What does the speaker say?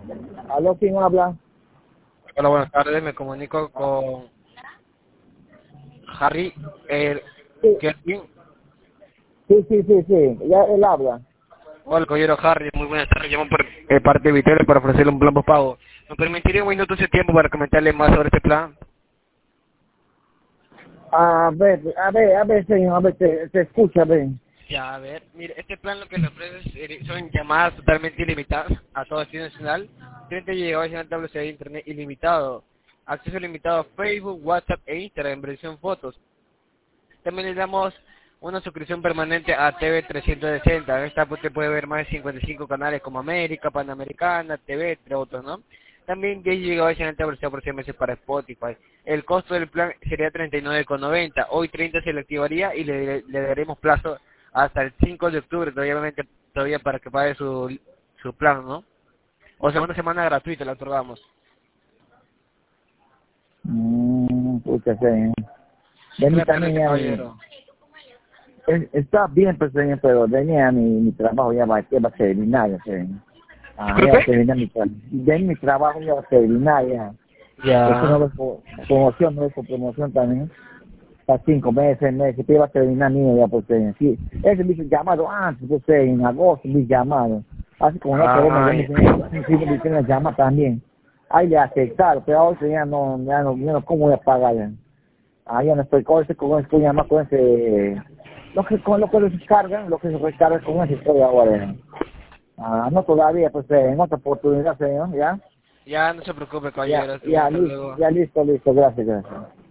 ¿Aló, quién habla? Hola, buenas tardes. Me comunico con Harry Sí, Kelvin. sí, ya él habla. Hola, caballero Harry. Muy buenas tardes. Llamo por parte de Viterio para ofrecerle un plan postpago. ¿Me permitiría un minuto de tiempo para comentarle más sobre este plan? Señor, te escucha, a ver. Ya, a ver. Mire, este plan lo que le ofrece son llamadas totalmente ilimitadas a todo destino nacional. 30 GB en alta velocidad de internet ilimitado. Acceso limitado a Facebook, WhatsApp e Instagram en versión fotos. También le damos una suscripción permanente a TV 360. En esta usted puede ver más de 55 canales como América, Panamericana, TV, entre otros, ¿no? También 10 GB en alta velocidad por 6 meses para Spotify. El costo del plan sería 39,90. Hoy 30 se le activaría y le daremos plazo hasta el 5 de octubre, obviamente todavía para que pague su plan, ¿no? O sea, una semana gratuita le otorgamos. Pucha, señor. ¿Qué Vení le también parece, ya, caballero? está bien, pues, señor, pero venía mi trabajo ya va a terminar, ya, señor. Ya va a Disculpe. terminar mi trabajo ya va a terminar, ya. Porque no Ya. ves por promoción, no ves por promoción también. Está 5 meses, 6 meses, que va a terminar mío ya, pues, señor. Sí, ese me hizo llamado antes, pues, en agosto me llamado. Así como no queremos, ya me Ay. hicieron llamar también. Ahí le aceptaron, pero ahora ya no, ¿cómo voy a pagar ya? Ya no estoy con llamar con ese, con lo que se recargan, lo que se recarga con ese estoy ahora. No todavía, pues, en otra oportunidad, señor, ya, Ya no se preocupe, caballero. Hasta luego. listo, gracias.